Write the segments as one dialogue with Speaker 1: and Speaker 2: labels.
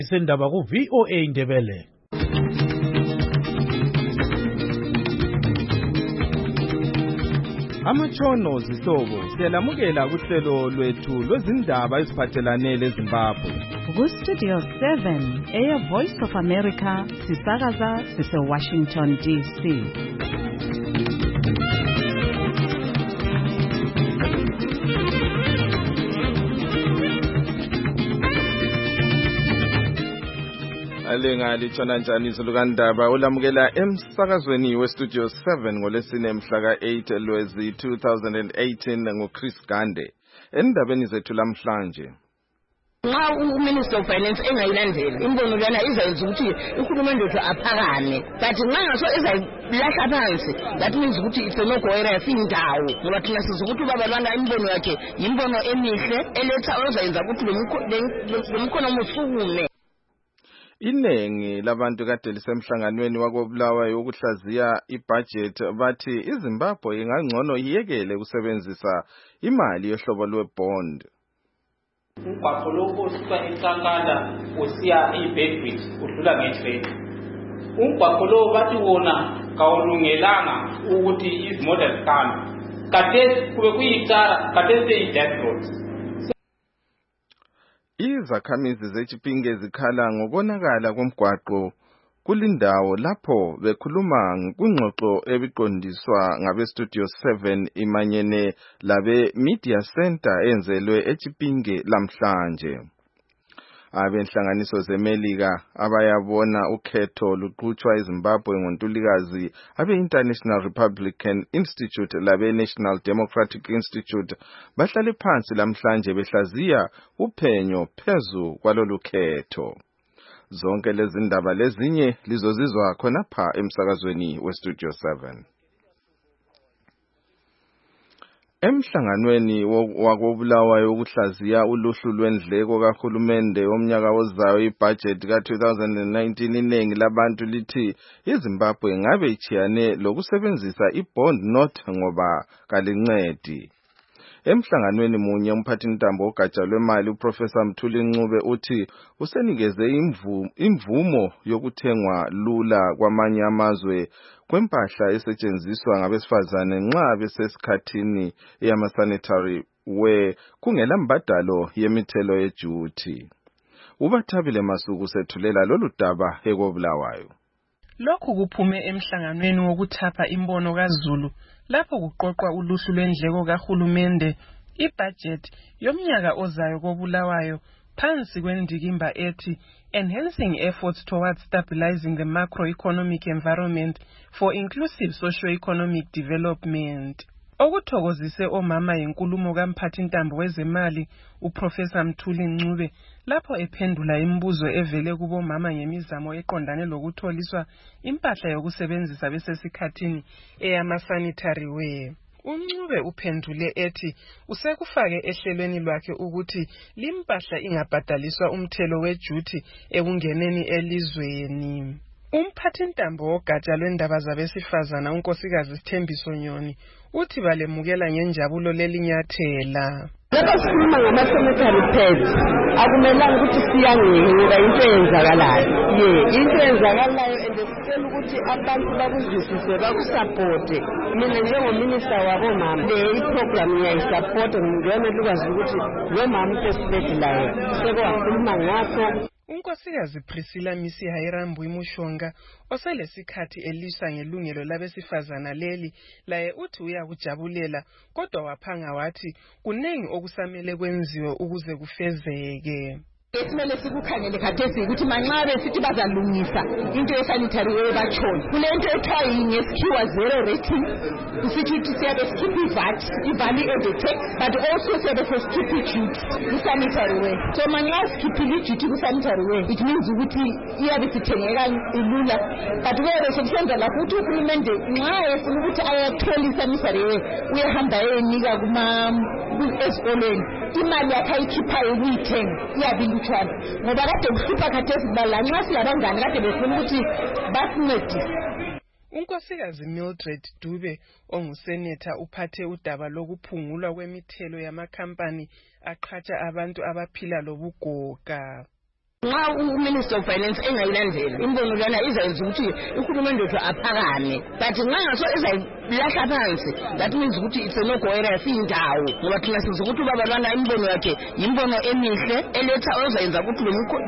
Speaker 1: Isendaba ku VOA Indebele.
Speaker 2: Amatshono zihlobo siyalamukela kuhlelo lwethu lwezindaba eziphathelane leZimbabwe.
Speaker 3: Ku Studio 7 Air Voice of America sisakaza sise Washington DC.
Speaker 2: Alenga litshona njani izulu kandaba ulamukela emsakazweni we-Studio 7 ngolesine mhla ka-8 Lwezi 2018 nguChris Gande. Endabeni zethu lamhlanje.
Speaker 4: Nxa uMinister of Finance engayilandela imbono lana izayenza ukuthi uhulumende wethu aphakame, but nxa ngaso ezayilahla phansi that means ukuthi it's a no-go-area indawo, ngoba thina siza ukuthi ubabana imbono yakhe yimbono emihle eletha ozayenza ukuthi lo mkhono usukume.
Speaker 2: Inengi labantu kade lisemhlanganweni wakobulawayo ukuhlaziya ibudget bathi iZimbabwe ingangcono iyekele ukusebenzisa imali yohlobo lwebond.
Speaker 5: Umgwaqo lo osuka eCankanda usiya eBedford udlula ngeTrain. Umgwaqo lo bathi wona kawulungelanga ukuthi izimota zihambe. Kade kube kuyicala kade seyi-death road.
Speaker 2: Izakhamizi zeChipinge zikhala ngokonakala komgwaqo kulindawo lapho bekhuluma kungxoxo ebiqondiswa ngabe-Studio 7 imanyene labe Media Center enzelwe eChipinge lamhlanje. Abenhlanganiso zeMelika abayabona ukhetho luqhutshwa eZimbabwe ngoNtulikazi abe-International Republican Institute labe-National Democratic Institute bahlale phansi lamhlanje behlaziya uphenyo phezu kwalolu khetho. Zonke lezi ndaba lezinye lizozizwa khonapha emsakazweni we-Studio 7. Emhlanganweni wakobulawayo ukuhlaziya uluhlu lwendleko kahulumende womnyaka ozayo ibudget ka-2019 iningi labantu lithi iZimbabwe ngabe ichiyane lokusebenzisa ibond note ngoba kalincedi. Emhlanganweni munye umphathintambo ogatsha lwemali uProfessor Mthuli Ncube uthi usenikeze imvumo yokuthengwa lula kwamanye amazwe kwempahla esetshenziswa ngabesifazane nxa besesikhathini yama-sanitary ware kungela mbadalo yemithelo yejuthi. Ubathabile Masuku sethulela lolu daba ekobulawayo.
Speaker 6: Lokhu kuphume emhlanganweni wokuthapha imbono kaZulu lapho kuqoqwa uluhlu lwendleko kahulumende ibudget yomnyaka ozayo kobulawayo phansi kwendikimba ethi enhancing efforts towards stabilizing the macroeconomic environment for inclusive socio-economic development. Okuthokozise omama yinkulumo kamphathintambo wezemali uProfessor Mthuli Ncube lapho ephendula imibuzo evele kubomama ngemizamo eqondane lokutholiswa impahla yokusebenzisa besesikhathini eyama-sanitary ware. uNcube uphendule ethi usekufake ehlelweni lwakhe ukuthi limpahla ingabhadaliswa umthelo wejuthi ekungeneni elizweni. Umphathintambo wogatsha lwendaba zabesifazana unkosikazi Sithembiso Nyoni uthi balemukela ngenjabulo lelinyathela.
Speaker 4: Lapha sikhuluma ngama-sanitary pads akumelanga ukuthi siyangeke ngoba into eyenzakalayo. Into eyenzakalayo and sicela ukuthi abantu bakuzwisise bakusapote. Mina njengominister wabomama le-program ngiyayisapota ngiyona lukwazi ukuthi lo mama uSesibedilayo sekowakhuluma ngakho.
Speaker 6: Unkosikazi Priscilla Misi Hairambu Imushonga oselesikhathi elisa ngelungelo labesifazana leli laye uthi uyakujabulela kodwa waphanga wathi kunengi okusamele kwenziwe ukuze kufezeke.
Speaker 4: Esimele sikukhangele khathesi ukuthi manxabe sithi bazalungisa into ye-sanitary ware bachona kunento ethiwa ngesikhiwa zero rating usithi ukuthi siyabe sikhipha iVAT i-value added tax but also siyabe sesikhipha iduty ku-sanitary ware. So manxa sikhiphile iduty ku-sanitary ware it means ukuthi iyabe sithengeka ilula but kuyabe sekusenza lapho ukuthi uhulumende nxa efuna ukuthi ayathola i-sanitary ware uyahamba eyenika ezikolweni imali yakhe ayikhiphayo ukuyithenga iyabe ilutshwana ngoba kade kuhlupha khathesi bala nxa silabangane kade befuna ukuthi basincedise.
Speaker 6: Unkosikazi Mildred Dube ongusenetha uphathe udaba lokuphungulwa kwemithelo yamakhampani aqhatsha abantu abaphila lobugoga.
Speaker 4: Nxa uMinister of Finance engayilandela imbono lana izayenza ukuthi uhulumende wethu aphakame, but nxa ngaso ezayilahla phansi, that means ukuthi it's a no go area indawo, ngoba thina siza ukuthi babalwana imbono yakhe imbono emihle eletha ozayenza ukuthi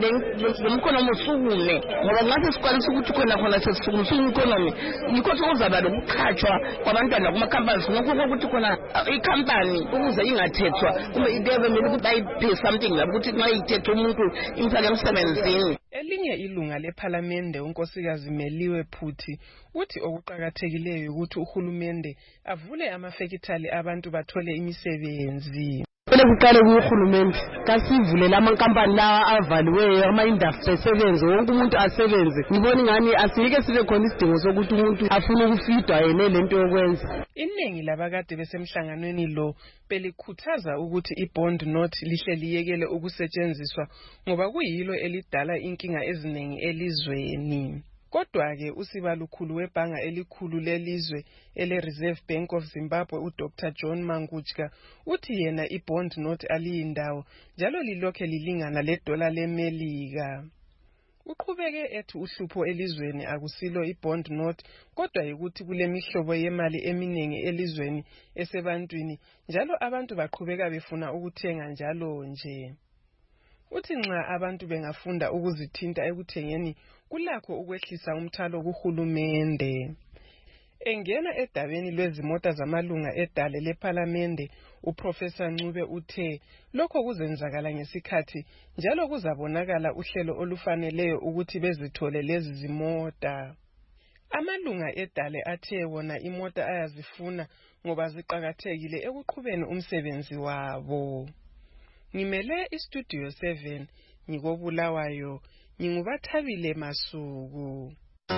Speaker 4: lo mkhono usukume, ngoba nxa sesikwanisa ukuthi khona sesisukumisa economy yikho sokuzaba lokuqhatshwa kwabantwana kuma-companies nokho ukuthi khona i-company ukuze ingathethwa kumbe i-government ukuthi bayiphe something ukuthi nxa ithethe umuntu imfake emsebenzini.
Speaker 6: Elinye ilunga lephalamende unkosikazi Meliwe Phuthi uthi okuqakathekileyo ukuthi uhulumende avule amafekithali abantu bathole imisebenzi.
Speaker 7: Kuqale kuhulumende kasivulele amankampani lawa avaliweyo ama-industry sebenze wonke umuntu asebenze. Ngibona ingani asike sibe khona isidingo sokuthi umuntu afune ukufidwa yena lento yokwenza.
Speaker 6: Iningi labakade besemhlanganweni lo belikhuthaza ukuthi i-bond note lihle liyekele ukusetshenziswa ngoba kuyilo elidala inkinga eziningi elizweni. Kodwa-ke usibalukhulu webhanga elikhulu lelizwe ele-Reserve Bank of Zimbabwe uDr. John Mangutshka uthi yena i-bond note aliyindawo njalo lilokhe lilingana ledola leMelika. Uqhubeke ethi uhlupho elizweni akusilo i-bond note kodwa ukuthi kulemihlobo yemali eminingi elizweni esebantwini njalo abantu baqhubeka befuna ukuthenga njalo nje. Uthi nxa abantu bengafunda ukuzithinta ekuthengeni kulakho ukwehlisa umthalo kuhulumende. Engena edabeni lwezimota zamalunga edale lephalamende, uProfessor Ncube uthe lokho kuzenzakala ngesikhathi njalo kuzabonakala uhlelo olufaneleyo ukuthi bezithole lezi zimota. Amalunga edale athe wona imota ayazifuna ngoba ziqhakathekile ekuqhubeni umsebenzi wabo. Ngimele iStudio 7 ngikobulawayo ngingubathabile Masuku.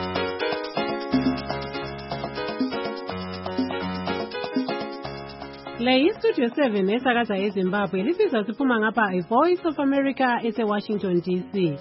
Speaker 8: Le iStudio 7 esakaza eZimbabwe lisizwa siphuma ngapha iVoice of America eseWashington DC.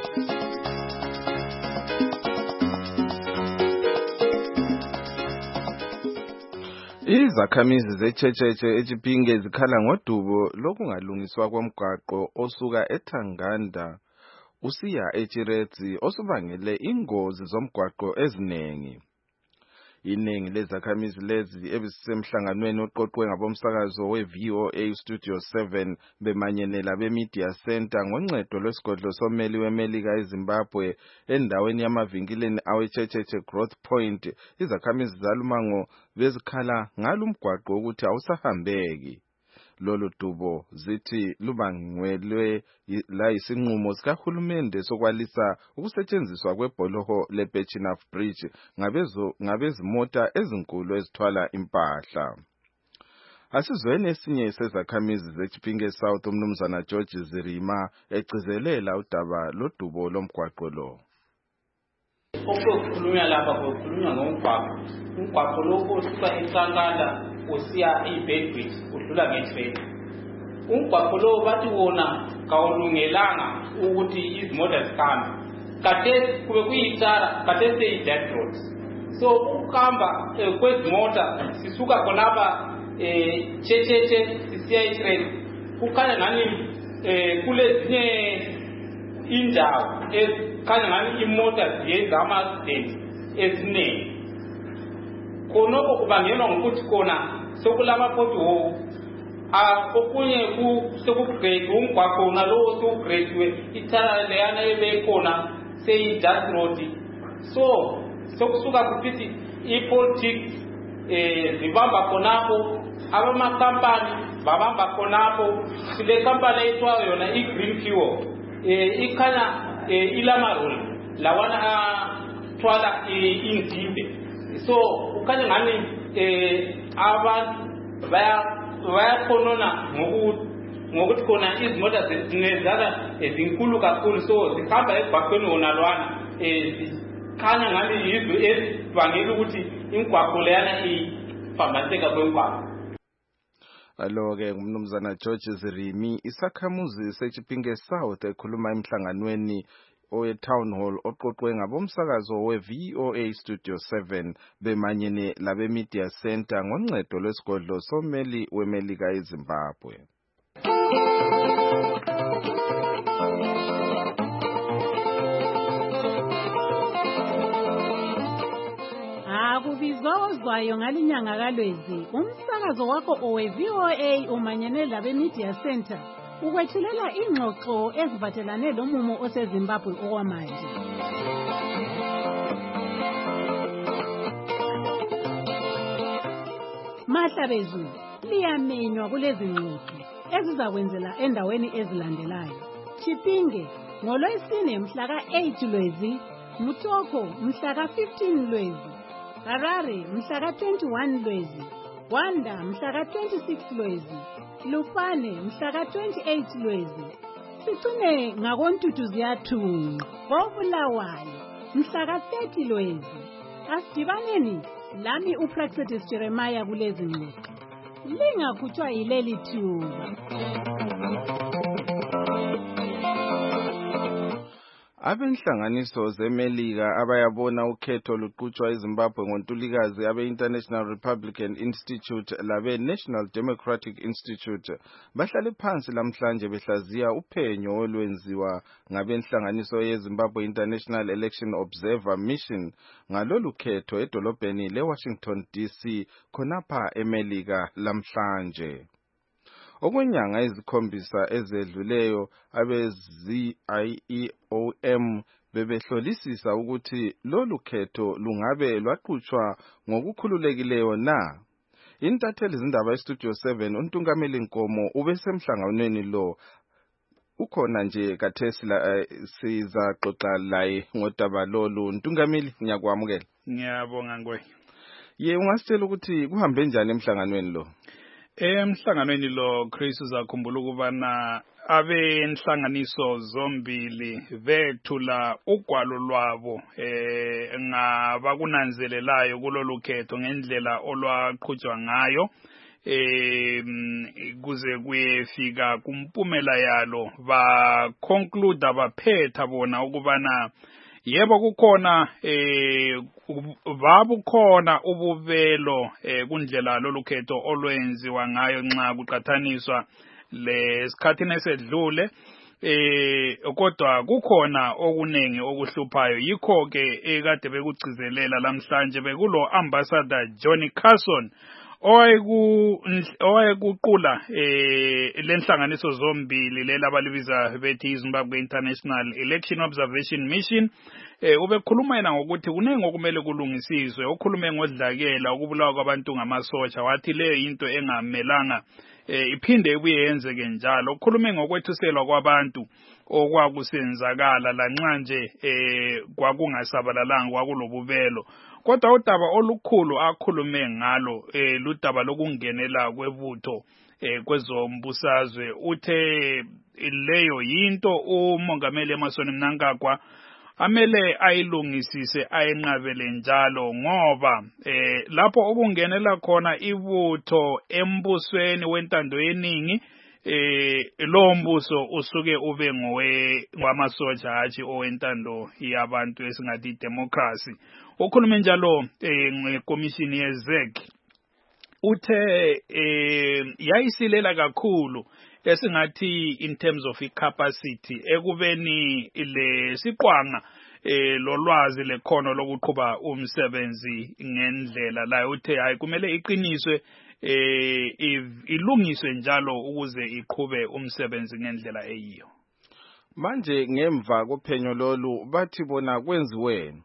Speaker 2: Izakhamizi zeChecheshe eChipinge zikhala ngodubo lokungalungiswa komgwaqo osuka eThanganda usiya eChiretsi osubangele ingozi zomgwaqo eziningi. Iningi lezakhamizi lezi ebisemhlanganweni oqoqwe ngabomsakazo weVOA Studio 7 bemanyene labeMedia Center ngoncedo lwesigodlo someli weMelika eZimbabwe endaweni yamavinkileni aweChecheshe Growth Point. Izakhamizi zalumango bezikhala ngalumgwaqo ukuthi awusahambeki. Lolu dubo zithi lubangwelwe la isinqumo sikahulumende sokwalisa ukusetshenziswa kwebholoho leBetchnaf Bridge ngabezimota ezinkulu ezithwala impahla. Asizweni esinye sezakhamizi zeChipinge South umnumzana George Zirima egcizelela udaba lodubo lomgwaqo lo.
Speaker 5: Okukhulunywa lapha kukhulunywa ngomgwaqo lo osuka eThanganda usiya eBedford udlula ngeTrade. Umgwaqo lo bathi wona kawulungelanga ukuthi izimota zikhambe. Kade kube kuyitara, kade seyi-dirt roads. So ukuhamba kwezimota sisuka khonapha Checheshe sisiya eTrade kukhanya ngani kulezinye indawo ezikhanya ngani imota ziyenza ama-accident eziningi. Khonokho kubangelwa ngokuthi khona sokulama-pothole okunye sekugrade umgwaqo nalowo sekugradiwe ithala leyana ebekhona seyi-dirt road. So sokusuka kusithi i-politics zibamba khonapho, abamakampani babamba khonapho. Sile kampani ethiwa yona i-Green Fuel ikhanya ilamaroli lawana athwala indimbe. So ukhanya ngani abantu bayakhonona ngokuthi khona izimota zinezana ezinkulu kakhulu, so zikhamba emgwaqweni wona lwana zikhanya ngani yizo ezibangela ukuthi imigwaqo leyana iphambaniseka kwemigwaqo.
Speaker 2: Alo-ke ngumnumzana George Zirimi, isakhamuzi seChipinge South ekhuluma emhlanganweni owe-Town Hall oqoqwe ngabomsakazo we-VOA Studio 7 bemanyene labeMedia Center ngoncedo lwesigodlo someli weMelika eZimbabwe.
Speaker 8: ezwazwayo ngalinyanga kaLwezi umsakazo wakho owe-VOA umanyene labe-Media Center ukwethulela ingxoxo eziphathelane lomumo oseZimbabwe okwamanje. Mahlabezulu liyamenywa kulezi ngxoxo ezizakwenzela endaweni ezilandelayo. Chipinge ngoLwesine mhla ka-8 Lwezi, Mutoko mhla ka-15 Lwezi, Harare mhla ka-21 Lwezi, Wanda mhla ka-26 Lwezi, Lupane mhla ka-28 Lwezi. Sicine ngakoNtutu Ziyathunqa koBulawayo mhla ka-30 Lwezi. Asidibaneni lami uPractice Jeremiah kulezi ngxoxo. Lingakhutshwa yileli thuba.
Speaker 2: Abenhlanganiso zeMelika abayabona ukhetho luqhutshwa eZimbabwe ngoNtulikazi abe-International Republican Institute labe-National Democratic Institute bahlale phansi lamhlanje behlaziya uphenyo olwenziwa ngabenhlanganiso yeZimbabwe International Election Observer Mission ngalolu khetho edolobheni leWashington DC khonapha eMelika lamhlanje. Okwenyanga ezikhombisa ezedluleyo abe-ZIEOM bebehlolisisa ukuthi lolu khetho lungabe lwaqhutshwa ngokukhululekileyo na. Intatheli zindaba eStudio 7 uNtungameli Nkomo ubesemhlanganweni lo. Ukhona nje kathesi sizaxoxa laye ngodaba lolu. Ntungameli, ngiyakwamukela.
Speaker 9: Ngiyabonga ngwe.
Speaker 2: Ye ungasitshela ukuthi kuhambe njani emhlanganweni lo?
Speaker 9: Emhlanganweni lo Chris uzakhumbula ukubana abenhlanganiso zombili bethula ugwalo lwabo ngabakunanzelelayo kulolu khetho ngendlela olwaqhutshwa ngayo kuze kuyefika kumpumela yalo ba conclude baphetha bona ukubana yebo kukhona babukhona ubuvelo kundlela lolukhetho olwenziwa ngayo nxa kuqhathaniswa lesikhathini esedlule kodwa kukhona okunengi okuhluphayo yikho ke ekade bekugcizelela lamhlanje bekulo ambassador Johnny Carson owayekuqula lenhlanganiso zombili lela balibiza bethi Zimbabwe International Election Observation Mission ubekhuluma yena ngokuthi kunengi okumele kulungisizwe okhulume ngodlakela ukubulawa kwabantu ngamasotsha wathi leyo into engamelanga iphinde ibuye yenzeke njalo okhulume ngokwethuselwa kwabantu okwakusenzakala lanxa nje kwakungasabalalanga kwakulobubelo kodwa udaba olukhulu akhulume ngalo ludaba lokungenela kwebutho kwezombusazwe uthe leyo yinto umongameli Emmerson Mnangagwa amele ayilungisise ayenqabele njalo ngoba lapho okungenela khona ibutho embusweni wentando yeningi lo mbuso usuke ube ngwamasotsha hatshi owentando yabantu esingathi democracy ukhulume njalo ngekomishini yeZEC uthe yayisilela kakhulu esingathi in terms of capacity ekubeni lesiqwanga lolwazi lekhono lokuqhuba umsebenzi ngendlela la uthe hayi kumele iqiniswe ilungiswe njalo ukuze iqhube umsebenzi ngendlela eyiyo.
Speaker 2: Manje ngemva kophenyo lolu bathi bona kwenziweni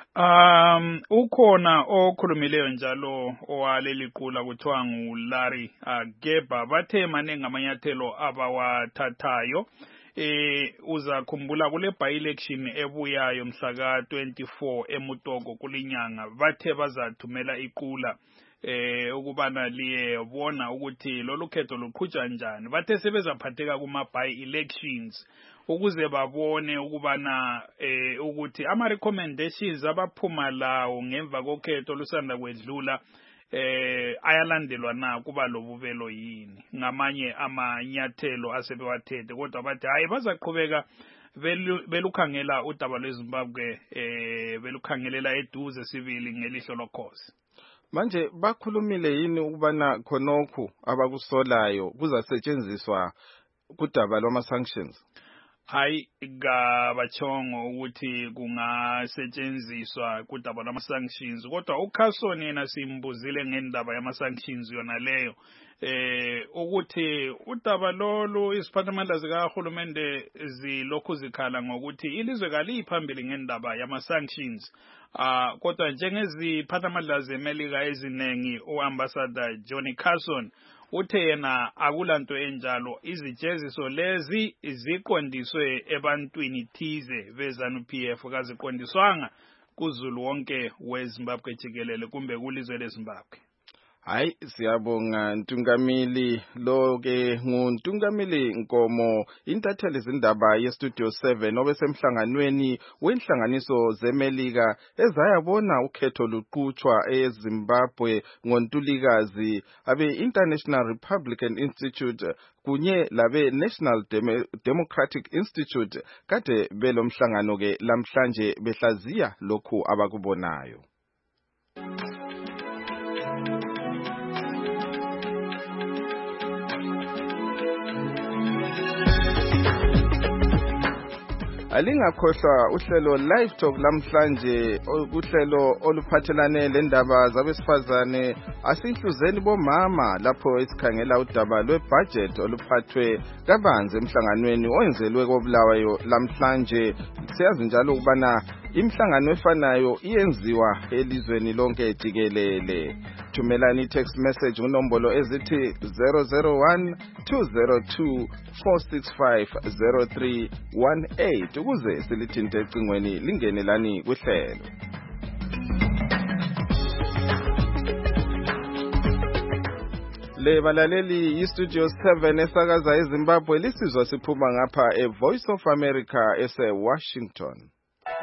Speaker 9: ukhona okhulumileyo njalo owaleli qula kuthiwa nguLarry Geba bathe manengi amanyathelo abawathathayo uzakhumbula kule by-election ebuyayo mhla ka-24 eMutoko kulinyanga bathe bazathumela iqula ukubana liyebona ukuthi lolu khetho luqhutshwa njani bathe sebezaphatheka kuma by-elections ukuze babone ukubana ukuthi ama recommendations abaphuma lawo ngemva kokhetho lusanda kwedlula ayalandelwa na kuba lobubelo yini ngamanye amanyathelo asebewathethe kodwa bathi hayi bazaqhubeka belukhangela udaba lweZimbabwe belukhangelela eduze sibili ngelihlo lokhozi.
Speaker 2: Manje bakhulumile yini ukubana khonokhu abakusolayo kuzasetshenziswa kudaba lwama sanctions?
Speaker 9: hayi kabachongo ukuthi kungasetshenziswa kudaba lama-sanctions kodwa uCarson yena simbuzile ngendaba yama-sanctions yona leyo ukuthi udaba lolu iziphathamandla zikahulumende zilokhu zikhala ngokuthi ilizwe kaliphambili ngendaba yama-sanctions kodwa njengeziphathamandla zeMelika ezinengi uambassador Johnny Carson uthe yena akulanto enjalo izijeziso lezi ziqondiswe ebantwini thize beZANU-PF kaziqondiswanga kuzulu wonke weZimbabwe jikelele kumbe kulizwe leZimbabwe.
Speaker 2: Hayi siyabonga Ntungamili lo-ke nguNtungamili Nkomo intatheli izindaba yeStudio 7 obesemhlanganweni wenhlanganiso zeMelika ezayabona ukhetho luqhutshwa eZimbabwe ngoNtulikazi abe-International Republican Institute kunye labe-National Democratic Institute kade belomhlangano-ke lamhlanje behlaziya lokhu abakubonayo. Alingakhohlwa uhlelo Live Talk lamhlanje uhlelo oluphathelane lendaba zabesifazane asihluzeni bomama lapho esikhangela udaba lwebudget oluphathwe kabanzi emhlanganweni oyenzelwe koBulawayo lamhlanje. Siyazi njalo ukubana imihlangano efanayo iyenziwa elizweni lonke jikelele. Thumelani text message unombolo ezithi 001-202-465-0318 ukuze silithinte ecingweni lingenelani kuhlelo. Le balaleli iStudio 7 esakaza eZimbabwe lisizwa siphuma ngapha eVoice of America ese-Washington.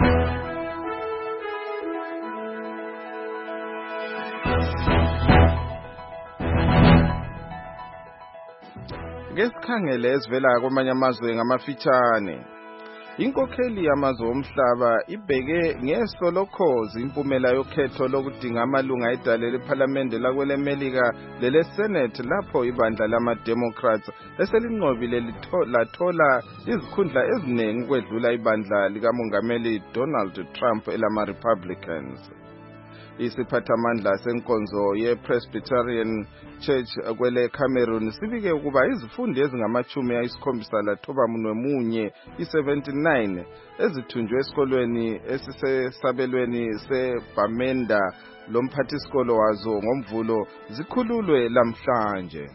Speaker 2: Ngesikhangele esivela kwamanye amazwe ngamafitshane. Inkokheli yamazwe omhlaba ibheke ngeso lokhozi impumela yokhetho lokudinga amalunga edale lePhalamende lakweleMelika leleSenate lapho ibandla lama-Democrats eselinqobile lathola izikhundla eziningi ukwedlula ibandla likamongameli Donald Trump elama-Republicans. Isiphathamandla senkonzo ye-Presbyterian Church kwele Cameroon sibike ukuba izifundi ezingama-79 i-79 ezithunjwe esikolweni esisesabelweni seBamenda lomphathisikolo wazo ngomvulo zikhululwe lamhlanje.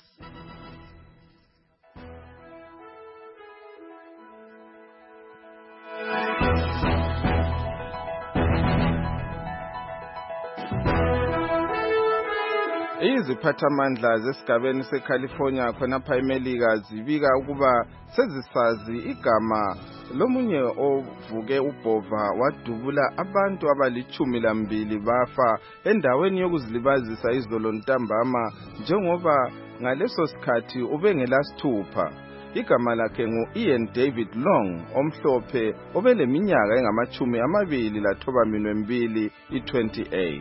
Speaker 2: Iziphathamandla zesigabeni seCalifornia khonapha eMelika zibika ukuba sezisazi igama lomunye ovuke ubhova wadubula abantu abali-12 bafa endaweni yokuzilibazisa izolo ntambama njengoba ngaleso sikhathi ubengelasithupha. Igama lakhe ngu-Ian David Long omhlophe obeleminyaka engama-22 i-28.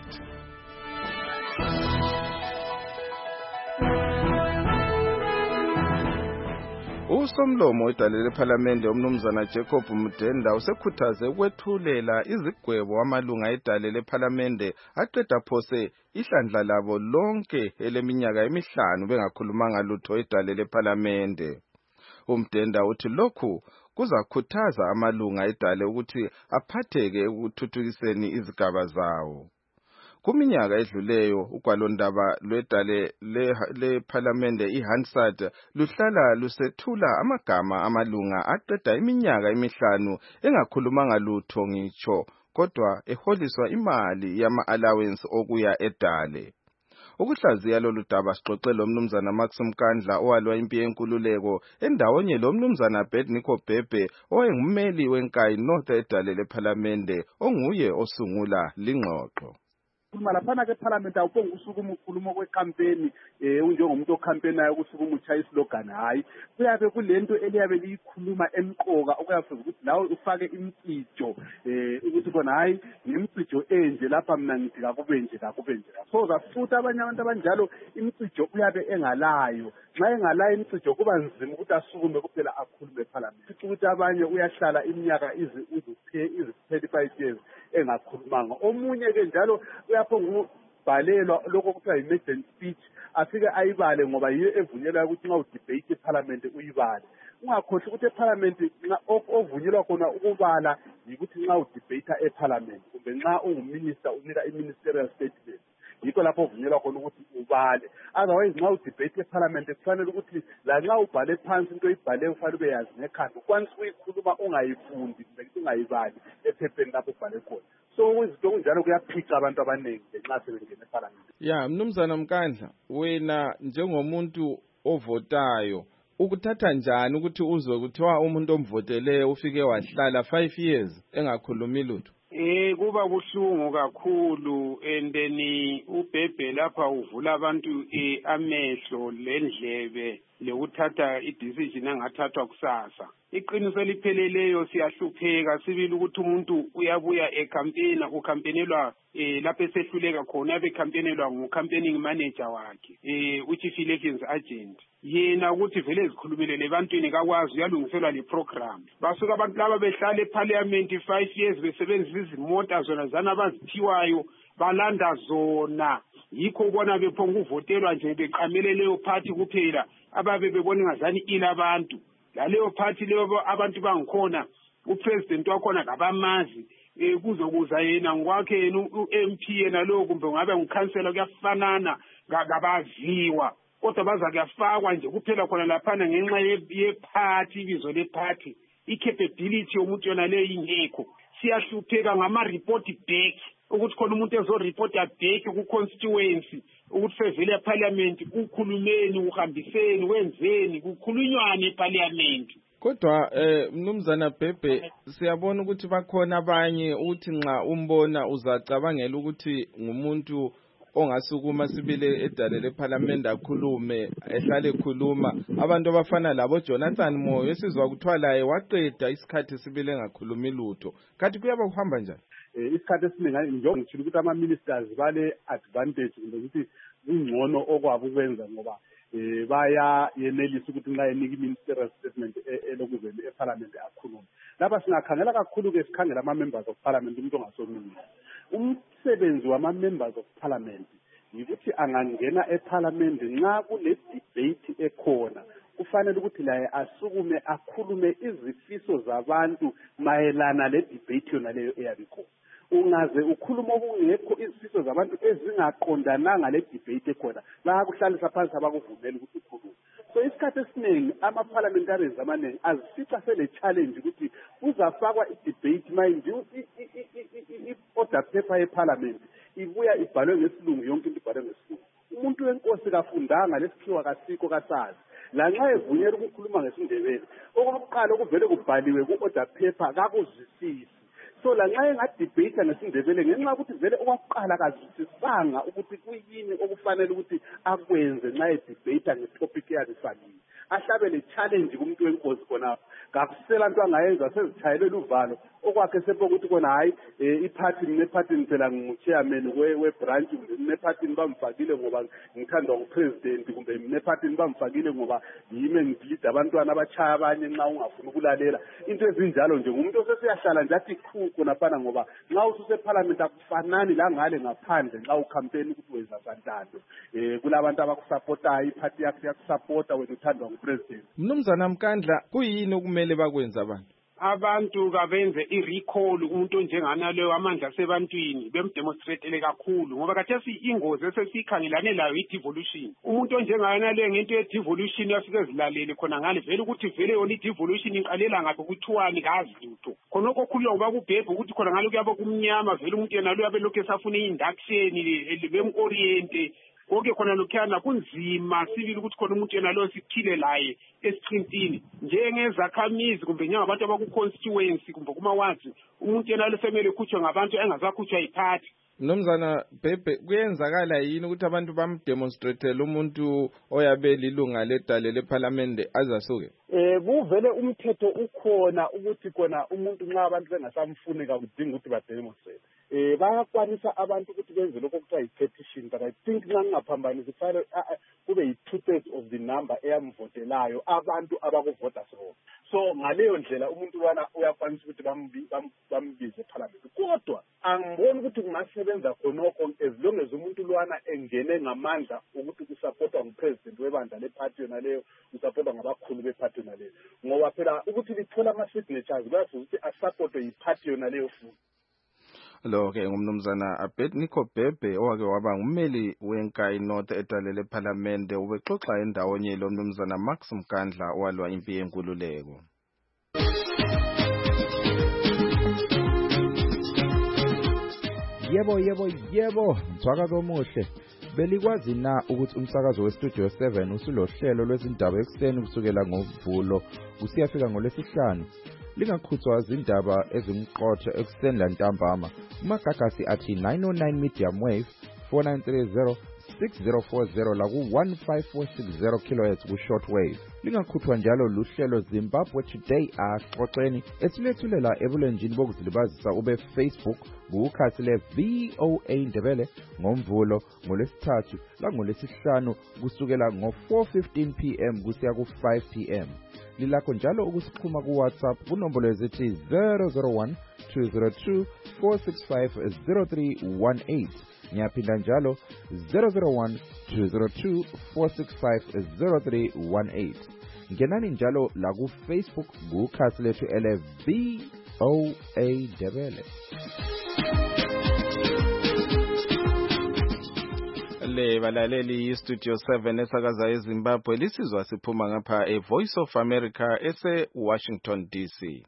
Speaker 2: Usomlomo wedale lePhalamende umnumzana Jacob Mudenda usekhuthaze ukwethulela izigwebo amalunga edale lePhalamende aqeda phose ihlandla labo lonke eleminyaka emihlanu bengakhulumanga lutho edale lePhalamende. Umdenda uthi lokhu kuzakhuthaza amalunga edale ukuthi aphatheke ekuthuthukiseni izigaba zawo. Kuminyaka edluleyo ugwalondaba lwedale lePhalamende iHansard luhlala lusethula amagama amalunga aqeda iminyaka emihlanu engakhulumanga lutho ngitsho kodwa eholiswa imali yama-allowance okuya edale. Ukuhlaziya lolu daba sixoxele umnumzana Max Mkandla owalwa impi yenkululeko endawonye lo mnumzana Bednico Bhebhe owayengummeli wenkayi North edale lePhalamende onguye osungula lingxoxo.
Speaker 10: Malaphana ke Parliament awubonga usukuma ukhuluma kwecampaign unjengomuntu ocampaignayo ukusukuma uchaya islogan hayi kuyabe kulento eliyabe liyikhuluma emqoka okuyafika ukuthi nawe ufake imcijo ukuthi bona hayi imcijo enje lapha mina ngithi akube nje so zafutha abanye abantu abanjalo imcijo uyabe engalayo nxa engala imicijo kuba nzima ukuthi asukume kuphela akhulume eParliament. Sithi ukuthi abanye uyahlala iminyaka izi-35 years engakhulumanga. Omunye ke njalo uyaphonga bhalelwa lokho kuthiwa emergency speech afike ayibale ngoba yiyo evunyelwa ukuthi nxa udebate eParliament uyibale. Ungakhohlwa ukuthi eParliament ovunyelwa khona ukubala yikuthi nxa udebate eParliament kumbe nxa unguminister unika iministerial statement. Yikho lapho uvunyelwa khona ukuthi ubale. Otherwise nxa udebate eParliament kufanele ukuthi la nxa ubhale phansi into oyibhale ufanele ube yazi ngekhanda. Ukwanisa ukuyikhuluma ungayifundi kumbe ungayibali ephepheni lapho ubhale khona. So izinto kunjalo kuyaphica abantu abaningi ngenxa sebengena eParliament.
Speaker 2: Ya, Mnumzana Mkandla, wena njengomuntu ovotayo ukuthatha njani ukuthi uzwe kuthiwa umuntu omvotele ufike wahlala 5 years engakhulumi lutho?
Speaker 11: Kuba buhlungu kakhulu and then ubhebhe lapha uvula abantu amehlo lendlebe lekuthatha idecision engathathwa kusasa. Iqiniso elipheleleyo siyahlupheka sibili ukuthi umuntu uyabuya ecampaign ukampenelwa lapho esehluleka khona abekampenelwa ngucampaigning manager wakhe uchief elections agent yena ukuthi vele ezikhulumele lebantwini kakwazi uyalungiselwa le program. Basuka abantu laba behlala eParliament 5 years besebenzisa izimota zona zana abazithiwayo balanda zona. Yikho ubona bephonga uvotelwa nje beqamele leyo party kuphela ababe bebona ngazani ila abantu. Laleyo party leyo abantu bangikhona upresident wakhona ngabamazi kuzokuza yena ngokwakhe yena uMP yena lo kumbe ngabe ngikhansela kuyafanana ngabaziwa kodwa baza kuyafakwa nje kuphela khona laphana ngenxa yeparty ibizo leparty icapability yomuntu yona leyo ingekho. Siyahlupheka ngama report back ukuthi khona umuntu ezoreport back ku constituency ukuthi sevele eParliament ukhulumeni uhambiseni wenzeni kukhulunywane eParliament.
Speaker 2: Kodwa Mnumzana Bhebhe siyabona ukuthi bakhona abanye uthi nxa umbona uzacabangela ukuthi ngumuntu ongasukuma sibile edalele eParliament akhulume ehlale ekhuluma. Abantu abafana labo Jonathan Moyo esizwa kuthiwa laye waqeda isikhathi sibile engakhulumi lutho. Kanti kuyaba kuhamba njani?
Speaker 10: Isikhathi esiningi njengoba ngithula ukuthi ama-ministers bale advantage kumbe ukuthi kungcono okwabo ukwenza ngoba baya yenelisa ukuthi nxa enika i-ministerial statement elokuvela eParliament akhulume. Lapha singakhangela kakhulu-ke sikhangela ama-members of Parliament umuntu ongasomile. Umsebenzi wama-members of Parliament yikuthi angangena eParliament nxa kune-debate ekhona kufanele ukuthi laye asukume akhulume izifiso zabantu mayelana le-debate yona leyo eyabikhona. Ungaze ukhuluma okungekho izifiso zabantu ezingaqondananga le debate ekhona bayakuhlalisa phansi abakuvumela ukuthi ukhulume. So isikhathi esiningi ama-parliamentarians amaningi azifica sele challenge ukuthi uzafakwa i-debate manje i-order paper yeParliament ibuya ibhalwe ngesilungu yonke into ibhalwe ngesilungu. Umuntu wenkosi kafundanga lesikhiwa kasikho kasazi lanxa evunyelwa ukukhuluma ngesindebele okokuqala okuvele kubhaliwe ku-order paper kakuzwisisi. So lanxa engadebate ngesindebele ngenxa ukuthi vele owakuqala kazwisisanga ukuthi kuyini okufanele ukuthi akwenze nxa edebate ngetopic yazifanele. Ahlabele challenge kumuntu wenkosi khona ngakusela into angayenza sezithayelela uvalo okwakhe sepokuthi khona hayi iparty neparty phela ngu-chairman we-branch neparty bamfakile ngoba ngithandwa ngupresident kumbe neparty bamfakile ngoba yimi ngilida abantwana abachaya abanye nxa ungafuna ukulalela into ezinjalo nje ngumuntu osesiyahlala nje athi khona phana ngoba nxa ususeParliament akufanani la ngale ngaphandle nxa ucampaign ukuthi wenza santando kulabantu abakusupportayo iparty yakhe yakusupporta wena uthandwa ngupresident.
Speaker 2: Mnumzana Mkandla kuyini okumele bakwenza abantu?
Speaker 11: Abantu kabenze i-recall umuntu njengana leyo amandla sebantwini bemdemonstratele kakhulu ngoba khathesi ingozi esesiyikhangelane layo i-devolution. Umuntu onjengana leyo ngento ye-devolution yafike zilalele khona ngale vele ukuthi vele yona i-devolution iqalela ngabe kuthiwani kazi lutho. Khonokho khulwa ngoba kubhebhe ukuthi khona ngalo kuyabe kumnyama vele umuntu yena lo yabe lokhu esafuna i-induction bemoriente konke khona lokhuyana kunzima sibili ukuthi khona umuntu yena lo sikhile laye esiqintini njengezakhamizi kumbe njengabantu abaku-constituency kumbe kuma-wards umuntu yena lo semele ekhutshwe ngabantu engazakhutshwa yiphathi
Speaker 2: Nomzana Bhebhe, kuyenzakala yini ukuthi abantu bamdemonstratele umuntu oyabe lilunga ledale leParliament azasuke?
Speaker 10: Kuvele umthetho ukhona ukuthi khona umuntu nxa abantu bengasamfuni kakudinga ukuthi bademonstrate. Bayakwanisa abantu ukuthi benze lokho kuthiwa yi-petition, but I think nxa ngingaphambanisi kufanele kube yi-2/3 of the number eyamvotelayo abantu abakuvota so. So ngaleyo ndlela umuntu lwana uyakwanisa ukuthi bambize eParliament. Kodwa angiboni ukuthi kungasebenza khonokho as long as umuntu lwana engene ngamandla ukuthi kusupportwa ngupresident webandla lephathi yona leyo, usupportwa ngabakhulu bephathi yona leyo. Ngoba phela ukuthi lithola ama-signatures kuyafuna ukuthi asupportwe yiphathi yona leyo futhi.
Speaker 2: Lo-ke ngumnumzana Abednego Bhebhe owake waba ngummeli weNkayi North edale leParliament, ubexoxa endawonye lo mnumzana Max Mkandla owalwa impi yenkululeko.
Speaker 12: Yebo, mthwakazi omuhle. Belikwazi na ukuthi umsakazo weStudio 7 usulohlelo lwezindaba ekseni kusukela ngoMvulo kusiyafika ngoLwesihlanu? Lingakhuthwa izindaba ezimqotho ekseni lantambama. Umagagasi athi 909 medium wave 4930 6040 la ku-15460 kHz ku-short wave. Lingakhuthwa njalo luhlelo Zimbabwe Today axoxeni esilethulela ebulenjini bokuzilibazisa ube Facebook kukhasi le-VOA Ndebele ngoMvulo, ngoLwesithathu langolwesihlanu kusukela ngo-4:15 PM kusiya ku-5 PM. Lilakho njalo ukusixhuma ku-WhatsApp kunombolo ezithi 001 202 465 0318. Ngiyaphinda njalo 001 202 465 0318. Ngenani njalo la ku-Facebook kukhasi lethu ele-VOA Ndebele.
Speaker 2: Le balaleli iStudio 7 esakaza eZimbabwe lisizwa siphuma ngapha eVoice of America ese-Washington DC.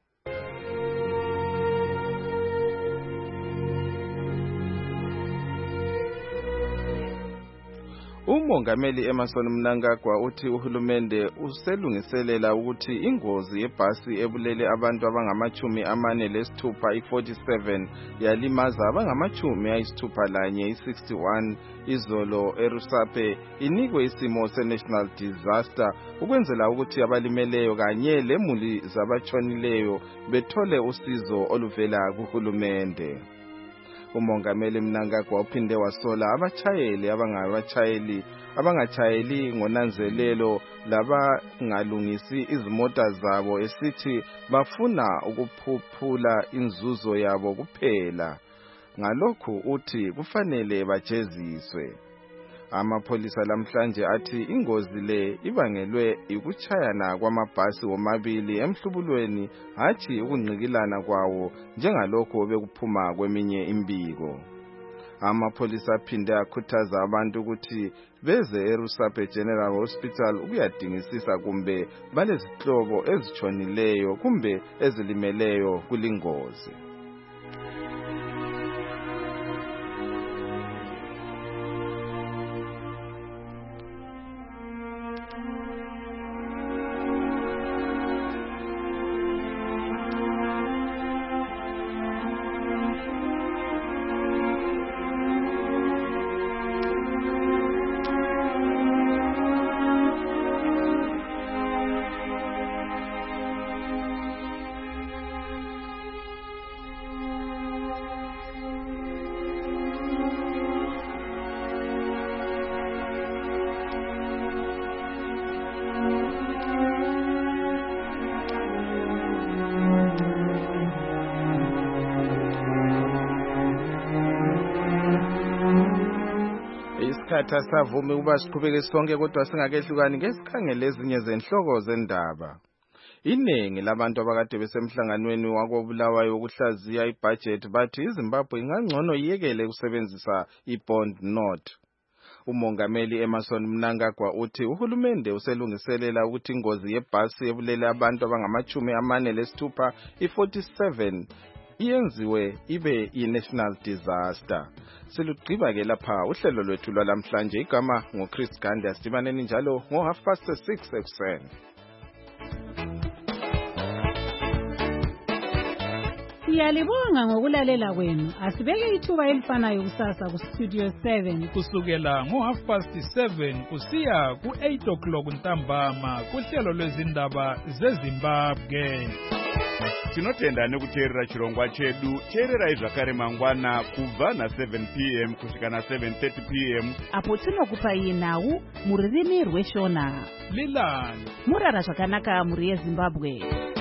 Speaker 2: Umongameli Emmerson Mnangagwa uthi uhulumende uselungiselela ukuthi ingozi yebhasi ebulele abantu abangama-46 i-47 yalimaza abangama-61 i-61 izolo eRusape inikwe isimo se-national disaster ukwenzela ukuthi abalimeleyo kanye lemuli zabatshonileyo bethole usizo oluvela kuhulumende. Umongameli Mnangagwa uphinde wasola abatshayeli abangachayeli ngonanzelelo labangalungisi izimota zabo esithi bafuna ukuphuphula inzuzo yabo kuphela. Ngalokhu uthi kufanele bajeziswe. Amapholisa lamhlanje athi ingozi le ibangelwe ukuchayana kwamabhasi womabili emhlubulweni hathi ukungqikilana kwawo njengalokho bekuphuma kweminye imbiko. Amapholisa aphinde akhuthaza abantu ukuthi beze eRusape General Hospital ukuyadingisisa kumbe balezihlobo ezitshonileyo kumbe ezilimeleyo kulingozi. Isikhathi savumi ukuba siqhubeke sonke kodwa singakehlukani ngesikhangele ezinye zenhloko zendaba. Iningi labantu abakade besemhlanganweni wakobulawayo wokuhlaziya ibudget bathi iZimbabwe ingangcono iyekele ukusebenzisa ibond note. Umongameli Emmerson Mnangagwa uthi uhulumende uselungiselela ukuthi ingozi yebhasi ebulele abantu abangama-46 i-47 iyenziwe ibe i-national disaster. Silugqiba ke lapha uhlelo lwethu lwalamhlanje. Igama ngoChris Gandhi, asidibaneni njalo ngo6:30 ekuseni.
Speaker 8: Siyalibonga ngokulalela kwenu. Asibeke ithuba elifanayo kusasa ku Studio 7
Speaker 9: kusukela ngo7:30 kusiya ku8 ntambama kuhlelo lwezindaba zeZimbabwe.
Speaker 13: Tinotenda nekuteerera chirongwa chedu. Teererai zvakare mangwana kubva na7 p.m. kusvika na7:30 p.m.
Speaker 3: apo tinokupai nhau mururimi rweshona.
Speaker 9: Lilani
Speaker 3: murara zvakanaka muri yeZimbabwe.